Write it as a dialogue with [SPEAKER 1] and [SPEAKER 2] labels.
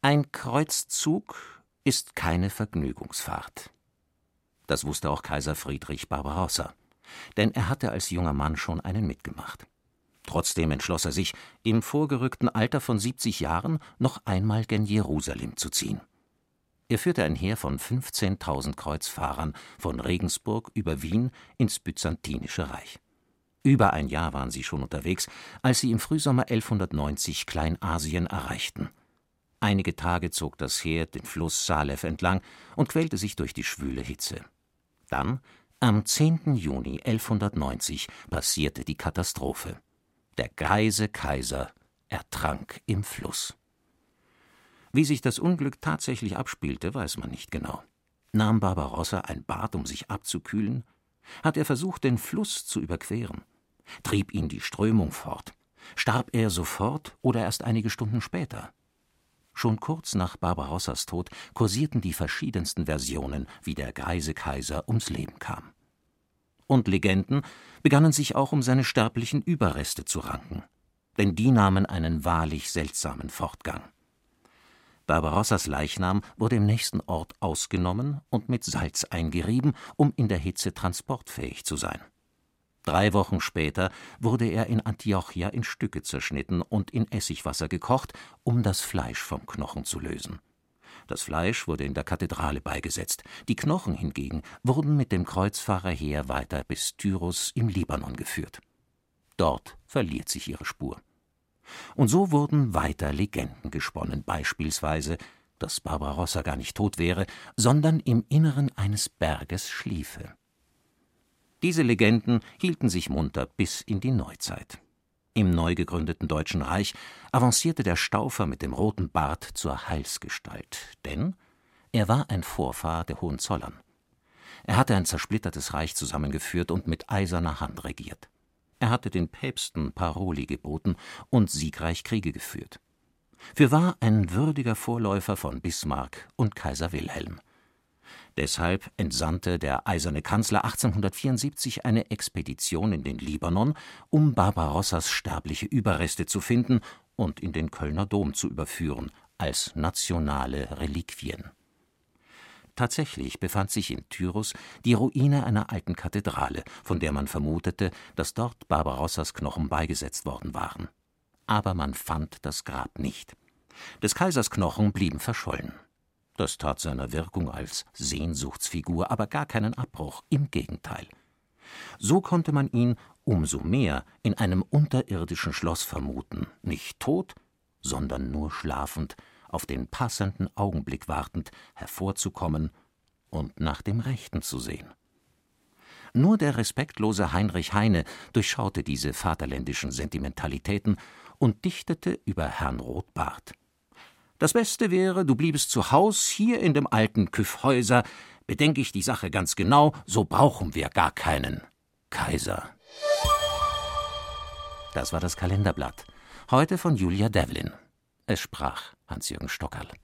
[SPEAKER 1] Ein Kreuzzug ist keine Vergnügungsfahrt. Das wusste auch Kaiser Friedrich Barbarossa, denn er hatte als junger Mann schon einen mitgemacht. Trotzdem entschloss er sich, im vorgerückten Alter von 70 Jahren noch einmal gen Jerusalem zu ziehen. Er führte ein Heer von 15.000 Kreuzfahrern von Regensburg über Wien ins Byzantinische Reich. Über ein Jahr waren sie schon unterwegs, als sie im Frühsommer 1190 Kleinasien erreichten. Einige Tage zog das Heer den Fluss Salef entlang und quälte sich durch die schwüle Hitze. Dann, am 10. Juni 1190, passierte die Katastrophe. Der greise Kaiser ertrank im Fluss. Wie sich das Unglück tatsächlich abspielte, weiß man nicht genau. Nahm Barbarossa ein Bad, um sich abzukühlen? Hat er versucht, den Fluss zu überqueren? Trieb ihn die Strömung fort? Starb er sofort oder erst einige Stunden später? Schon kurz nach Barbarossas Tod kursierten die verschiedensten Versionen, wie der greise Kaiser ums Leben kam. Und Legenden begannen sich auch um seine sterblichen Überreste zu ranken, denn die nahmen einen wahrlich seltsamen Fortgang. Barbarossas Leichnam wurde im nächsten Ort ausgenommen und mit Salz eingerieben, um in der Hitze transportfähig zu sein. 3 Wochen später wurde er in Antiochia in Stücke zerschnitten und in Essigwasser gekocht, um das Fleisch vom Knochen zu lösen. Das Fleisch wurde in der Kathedrale beigesetzt, die Knochen hingegen wurden mit dem Kreuzfahrerheer weiter bis Tyros im Libanon geführt. Dort verliert sich ihre Spur. Und so wurden weiter Legenden gesponnen, beispielsweise, dass Barbarossa gar nicht tot wäre, sondern im Inneren eines Berges schliefe. Diese Legenden hielten sich munter bis in die Neuzeit. Im neu gegründeten Deutschen Reich avancierte der Staufer mit dem roten Bart zur Heilsgestalt, denn er war ein Vorfahr der Hohenzollern. Er hatte ein zersplittertes Reich zusammengeführt und mit eiserner Hand regiert. Er hatte den Päpsten Paroli geboten und siegreich Kriege geführt. Fürwahr ein würdiger Vorläufer von Bismarck und Kaiser Wilhelm. Deshalb entsandte der eiserne Kanzler 1874 eine Expedition in den Libanon, um Barbarossas sterbliche Überreste zu finden und in den Kölner Dom zu überführen, als nationale Reliquien. Tatsächlich befand sich in Tyros die Ruine einer alten Kathedrale, von der man vermutete, dass dort Barbarossas Knochen beigesetzt worden waren. Aber man fand das Grab nicht. Des Kaisers Knochen blieben verschollen. Das tat seiner Wirkung als Sehnsuchtsfigur aber gar keinen Abbruch, im Gegenteil. So konnte man ihn umso mehr in einem unterirdischen Schloss vermuten, nicht tot, sondern nur schlafend, auf den passenden Augenblick wartend, hervorzukommen und nach dem Rechten zu sehen. Nur der respektlose Heinrich Heine durchschaute diese vaterländischen Sentimentalitäten und dichtete über Herrn Rotbart: »Das Beste wäre, du bliebest zu Haus hier in dem alten Kyffhäuser. Bedenke ich die Sache ganz genau, so brauchen wir gar keinen Kaiser.« Das war das Kalenderblatt, heute von Julia Devlin. Es sprach Hans-Jürgen Stockerl.